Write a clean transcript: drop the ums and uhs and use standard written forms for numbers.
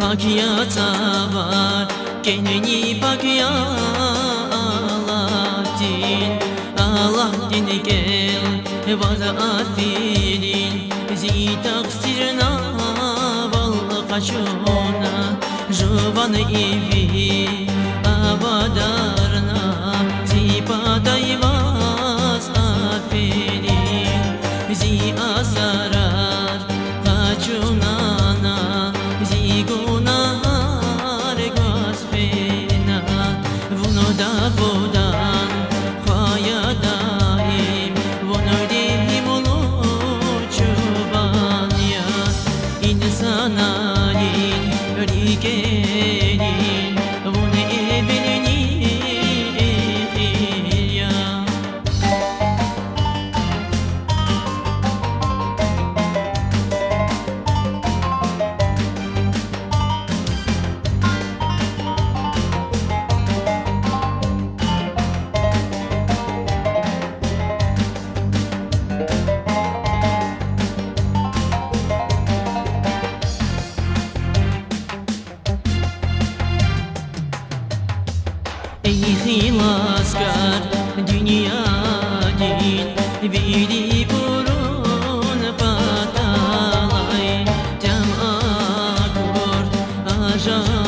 Hak yata var kendini bak ya Alaaddin gel vada afirin zi taksirna val kaşona Jovan evi avadarna zi padayvaz afirin zi azarar kaçunana zi gunar gazbena vuno da vodan khaya daim vuno dihim ulu çoban ya insanalin rikenin vuno evleni ya Ey hilaskar dünya din biri burun patalay cam akur ajan